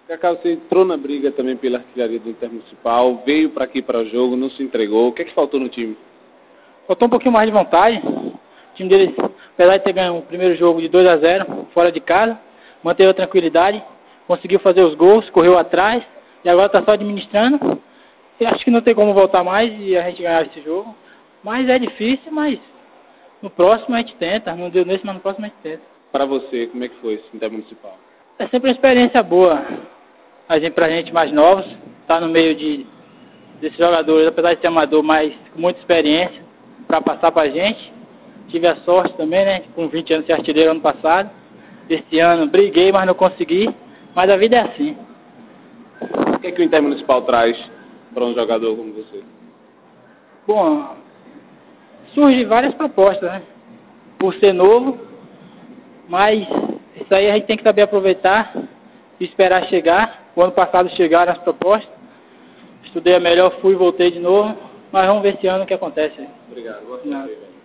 Cacau, você entrou na briga também pela artilharia do Intermunicipal, veio para aqui para o jogo, não se entregou. O que é que faltou no time? Faltou um pouquinho mais de vontade. O time deles, apesar de ter ganho o primeiro jogo de 2-0 fora de casa, manteve a tranquilidade, conseguiu fazer os gols, correu atrás e agora está só administrando. Eu acho que não tem como voltar mais e a gente ganhar esse jogo. Mas é difícil, mas no próximo a gente tenta. Não deu nesse, mas no próximo a gente tenta. Para você, como é que foi esse Intermunicipal? É sempre uma experiência boa. Pra gente mais novos, tá no meio desses jogadores, apesar de ser amador, mas com muita experiência para passar pra gente. Tive a sorte também, né? Com 20 anos de ser artilheiro ano passado. Este ano briguei, mas não consegui. Mas a vida é assim. O que é que o Intermunicipal traz para um jogador como você? Bom, surgem várias propostas, né? Por ser novo, mas isso aí a gente tem que saber aproveitar e esperar chegar. O ano passado chegaram as propostas. Estudei a melhor, fui e voltei de novo. Mas vamos ver esse ano o que acontece. Obrigado. Boa sorte.